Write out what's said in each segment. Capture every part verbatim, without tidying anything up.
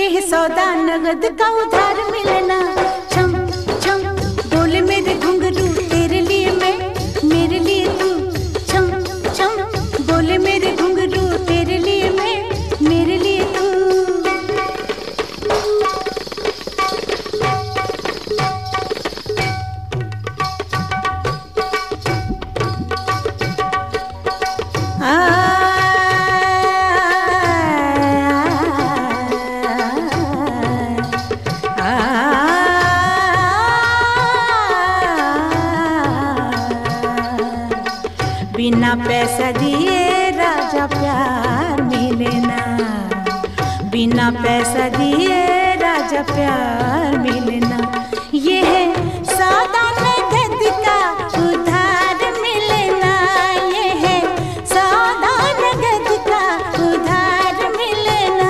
ये सौदा नगद का उधार मिलना। छम छम बोले मेरे घुंघरू तेरे लिए मैं, मेरे लिए तू। छम छम बोले मेरे घुंघरू तेरे लिए मैं, मेरे लिए तू। बिना पैसा दिए राजा प्यार मिले ना, बिना पैसा दिए राजा प्यार मिले ना। ये है सौदा नगद का उधार मिले ना, ये है सौदा नगद का उधार मिले ना।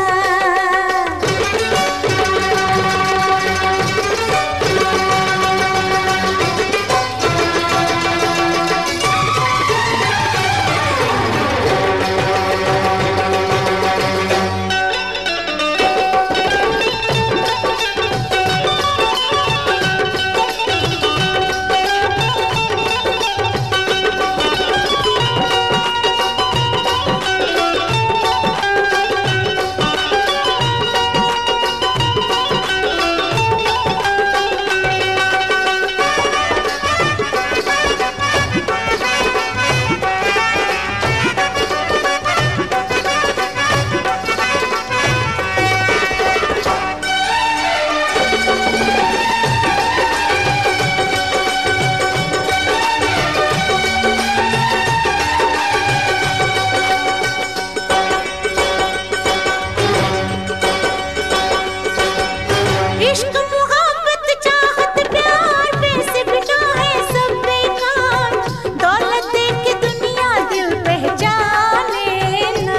इश्क मुहब्बत चाहत प्यार पैसे बिना है सब बेकार, दौलत देख के दुनिया दिल पहचाने ना।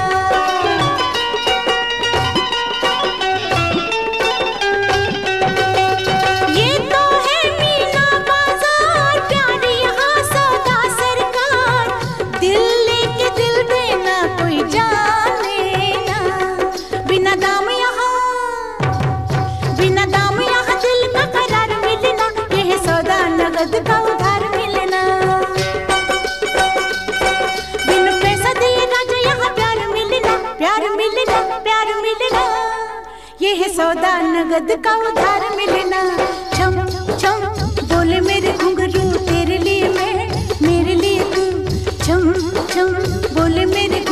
ये तो है मीना बाजार, प्यार यहाँ सौदा सरकार, दिल लेके दिल देना कोई जाने ना। बिना दाम यहाँ बिना दाम यहाँ दिल का करार मिलना, यह सौदा नगद का उधार मिलना। बिन पैसा दिए राजा यहाँ प्यार मिलना, प्यार मिलना, प्यार मिलना। यह सौदा नगद का उधार मिलना। छम छम बोले मेरे घुंघरू तेरे लिए मैं, मेरे लिए तू। छम छम बोले मेरे